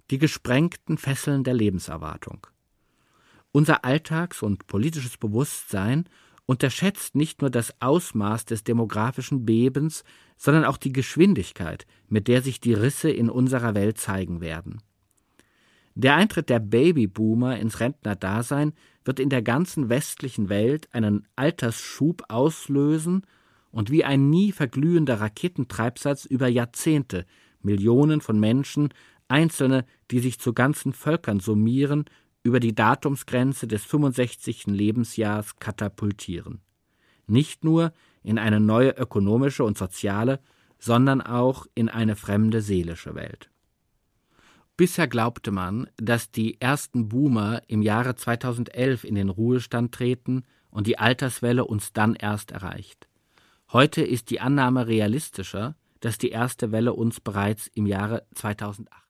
die gesprengten Fesseln der Lebenserwartung. Unser Alltags- und politisches Bewusstsein unterschätzt nicht nur das Ausmaß des demografischen Bebens, sondern auch die Geschwindigkeit, mit der sich die Risse in unserer Welt zeigen werden. Der Eintritt der Babyboomer ins Rentnerdasein wird in der ganzen westlichen Welt einen Altersschub auslösen und wie ein nie verglühender Raketentreibsatz über Jahrzehnte Millionen von Menschen, Einzelne, die sich zu ganzen Völkern summieren, über die Datumsgrenze des 65. Lebensjahrs katapultieren. Nicht nur in eine neue ökonomische und soziale, sondern auch in eine fremde seelische Welt. Bisher glaubte man, dass die ersten Boomer im Jahre 2011 in den Ruhestand treten und die Alterswelle uns dann erst erreicht. Heute ist die Annahme realistischer, dass die erste Welle uns bereits im Jahre 2008